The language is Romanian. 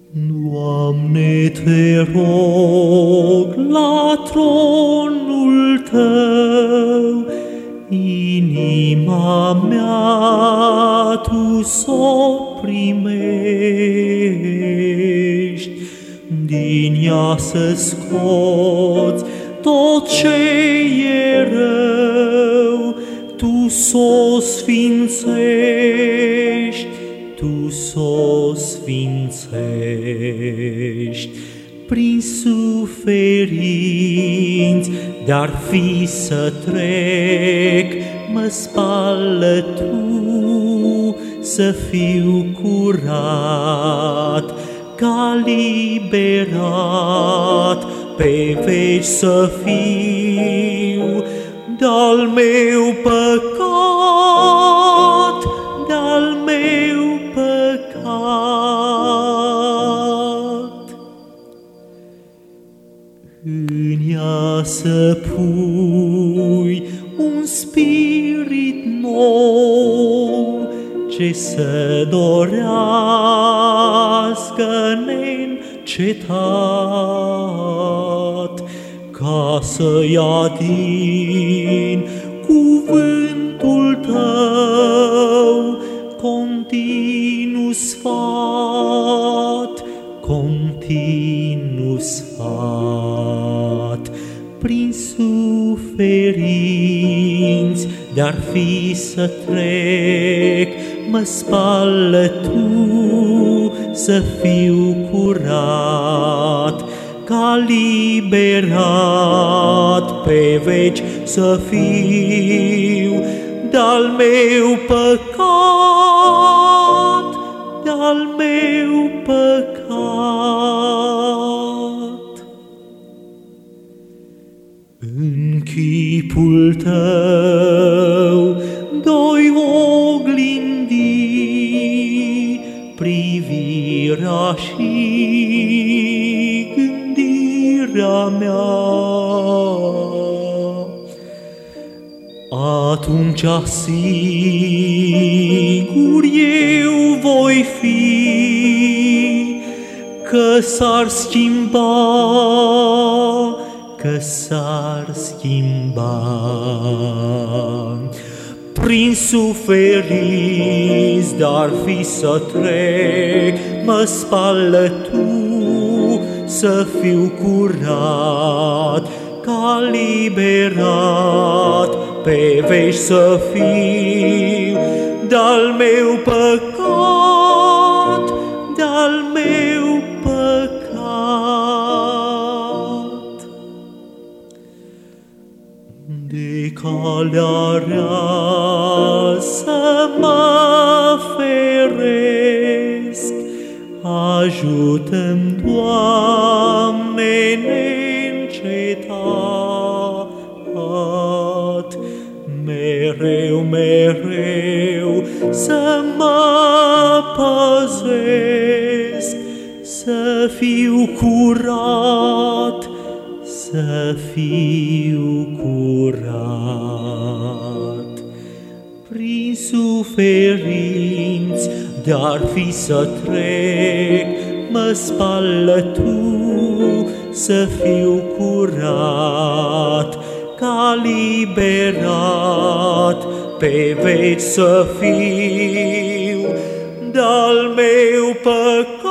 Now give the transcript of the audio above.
Doamne, te rog la tronul Tău, inima mea Tu s-o primești, din ea să scoți tot ce e rău, Tu s-o sfințești, Tu s-o sfințești. Prin suferinți de-ar fi să trec, mă spală Tu să fiu curat, ca liberat pe veci să fiu de-al meu păcat, de-al meu păcat. În ea să pui un spirit nou, ce să dorească neîncetat, ca să ia din cuvântul Tău continuu sfat, continuu sfat. Prin suferinți de-ar fi să trec, mă spală Tu să fiu curat, ca liberat pe veci să fiu de-al meu păcat, de-al meu păcat. În chipul Tău doi oglindi privirea și gândirea mea. Atunci sigur eu voi fi că s-ar schimba, că s-ar schimba. Prin suferinți de-ar fi să trec, mă spală Tu să fiu curat, ca liberat pe veci să fiu de-al meu păcat, de-al meu păcat. De calea rea să mă feresc, ajută-mi, Doamne, neîncetat, mereu, mereu să mă păzesc, să fiu curat, să fiu curat. Prin suferinți de-ar fi să trec, mă spală Tu să fiu curat, ca liberat pe veci să fiu de-al meu păcat,